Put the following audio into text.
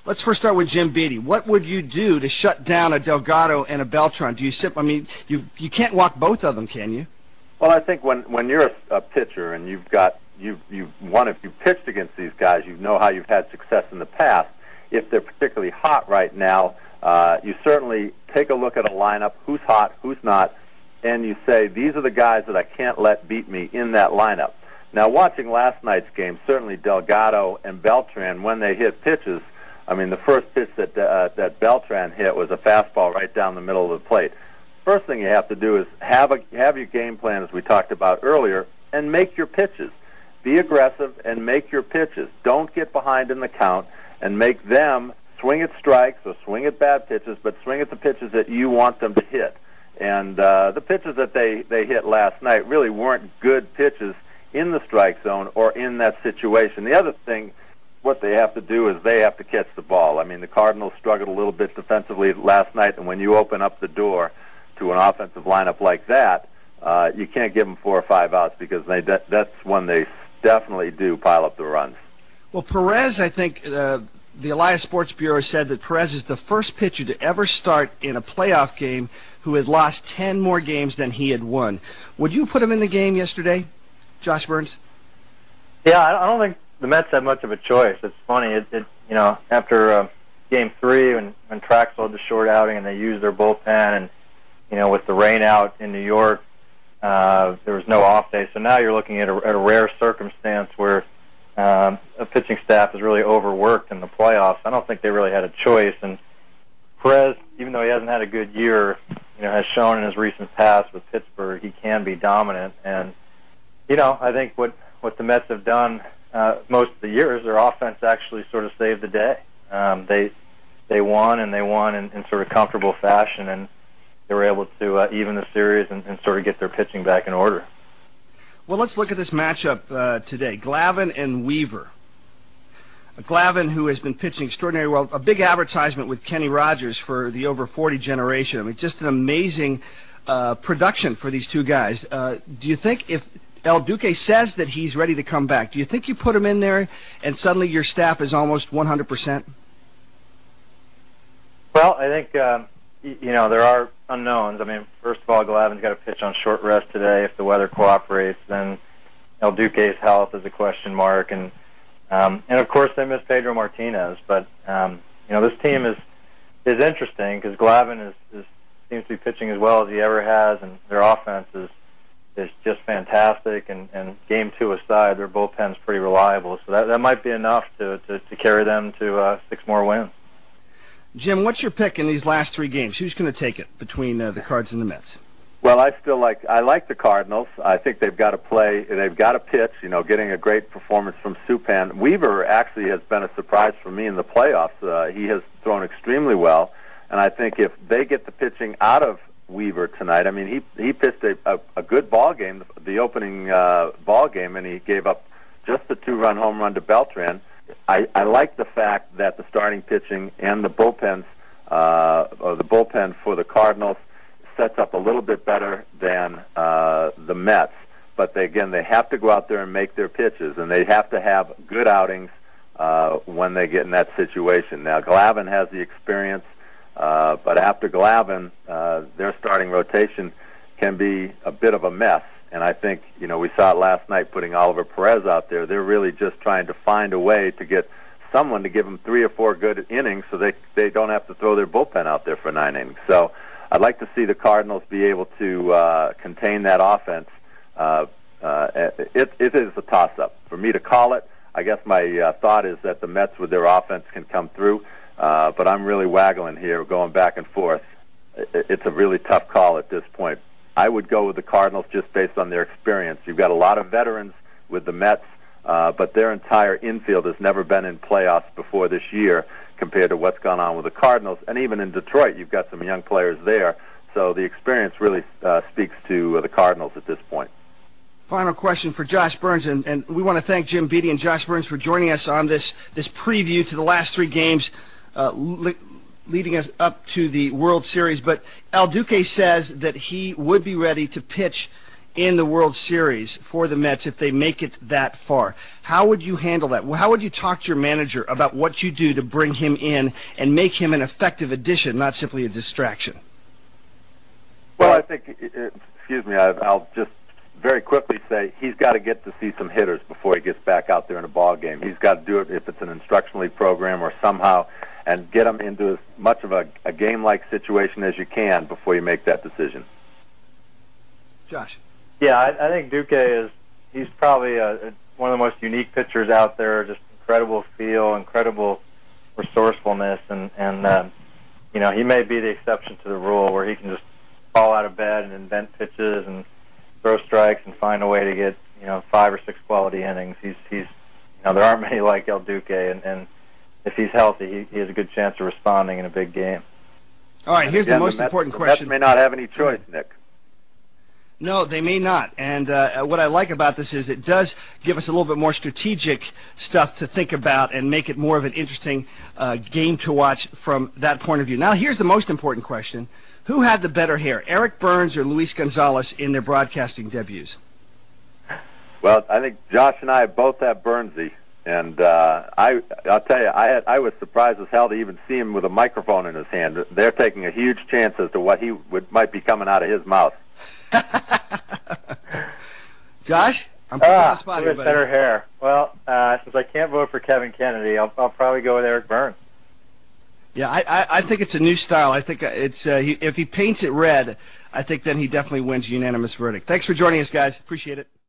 Let's first start with Jim Beattie. What would you do to shut down a Delgado and a Beltran? Do you sit? I mean, you can't walk both of them, can you? Well, I think when you're a pitcher and you've won, if you've pitched against these guys, you know how you've had success in the past. If they're particularly hot right now, you certainly take a look at a lineup, who's hot, who's not, and you say, these are the guys that I can't let beat me in that lineup. Now, watching last night's game, certainly Delgado and Beltran, when they hit pitches, I mean, the first pitch that Beltran hit was a fastball right down the middle of the plate. First thing you have to do is have your game plan, as we talked about earlier, and make your pitches. Be aggressive and make your pitches. Don't get behind in the count and make them swing at strikes or swing at bad pitches, but swing at the pitches that you want them to hit. And the pitches that they hit last night really weren't good pitches in the strike zone or in that situation. The other thing, what they have to do is they have to catch the ball. I mean, the Cardinals struggled a little bit defensively last night, and when you open up the door to an offensive lineup like that, you can't give them 4 or 5 outs because that's when they definitely do pile up the runs. Well, Perez, I think the Elias Sports Bureau said that Perez is the first pitcher to ever start in a playoff game who had lost 10 more games than he had won. Would you put him in the game yesterday, Josh Burns? Yeah, I don't think the Mets had much of a choice. It's funny, after Game 3 when Traxel had the short outing and they used their bullpen, and with the rain out in New York, there was no off day. So now you're looking at a rare circumstance where a pitching staff is really overworked in the playoffs. I don't think they really had a choice. And Perez, even though he hasn't had a good year, has shown in his recent past with Pittsburgh he can be dominant. And I think what the Mets have done most of the year is their offense actually sort of saved the day. They won, and they won in sort of comfortable fashion, and they were able to even the series and sort of get their pitching back in order. Well, let's look at this matchup today. Glavine and Weaver. Glavine, who has been pitching extraordinarily well, a big advertisement with Kenny Rogers for the over 40 generation. I mean, just an amazing production for these two guys. Do you think if El Duque says that he's ready to come back, do you think you put him in there and suddenly your staff is almost 100%? Well, I think, there are unknowns. I mean, first of all, Glavine's got to pitch on short rest today. If the weather cooperates, then El Duque's health is a question mark. And of course, they miss Pedro Martinez. But, this team is interesting because Glavine seems to be pitching as well as he ever has, and their offense is just fantastic. And Game 2 aside, their bullpen's pretty reliable. So that might be enough to carry them to 6 more wins. Jim, what's your pick in these last 3 games? Who's going to take it between the Cards and the Mets? Well, I like the Cardinals. I think they've got to play. They've got to pitch. Getting a great performance from Supan. Weaver actually has been a surprise for me in the playoffs. He has thrown extremely well, and I think if they get the pitching out of Weaver tonight, I mean, he pitched a good ball game, the opening ball game, and he gave up just a 2-run home run to Beltran. I like the fact that the starting pitching and the bullpen for the Cardinals sets up a little bit better than the Mets. But they have to go out there and make their pitches, and they have to have good outings when they get in that situation. Now, Glavine has the experience, but after Glavine, their starting rotation can be a bit of a mess. And I think, we saw it last night putting Oliver Perez out there. They're really just trying to find a way to get someone to give them 3 or 4 good innings so they don't have to throw their bullpen out there for 9 innings. So I'd like to see the Cardinals be able to contain that offense. It is a toss-up. For me to call it, I guess my thought is that the Mets with their offense can come through, but I'm really waggling here, going back and forth. It's a really tough call at this point. I would go with the Cardinals just based on their experience. You've got a lot of veterans with the Mets, but their entire infield has never been in playoffs before this year compared to what's gone on with the Cardinals. And even in Detroit, you've got some young players there. So the experience really speaks to the Cardinals at this point. Final question for Josh Burns, and we want to thank Jim Beattie and Josh Burns for joining us on this preview to the last 3 games leading us up to the World Series. But El Duque says that he would be ready to pitch in the World Series for the Mets if they make it that far. How would you handle that? How would you talk to your manager about what you do to bring him in and make him an effective addition, not simply a distraction? Well, I think, excuse me, I'll just very quickly say he's got to get to see some hitters before he gets back out there in a ball game. He's got to do it if it's an instruction league program or somehow, and get him into as much of a game-like situation as you can before you make that decision. Josh. Yeah, I think Duque he's probably one of the most unique pitchers out there, just incredible feel, incredible resourcefulness, and you know, he may be the exception to the rule where he can just fall out of bed and invent pitches and throw strikes and find a way to get, you know, 5 or 6 quality innings. He's you know, there aren't many like El Duque, and if he's healthy, he has a good chance of responding in a big game. All right, here's the most important question. The Mets may not have any choice, Nick. No, they may not. And what I like about this is it does give us a little bit more strategic stuff to think about and make it more of an interesting game to watch from that point of view. Now, here's the most important question. Who had the better hair, Eric Burns or Luis Gonzalez in their broadcasting debuts? Well, I think Josh and I both have Burnsy. And I'll tell you, I was surprised as hell to even see him with a microphone in his hand. They're taking a huge chance as to what might be coming out of his mouth. Josh, I'm putting you on the spot here, buddy. Better hair. Well, since I can't vote for Kevin Kennedy, I'll probably go with Eric Burns. Yeah, I think it's a new style. I think it's if he paints it red, I think then he definitely wins unanimous verdict. Thanks for joining us, guys. Appreciate it.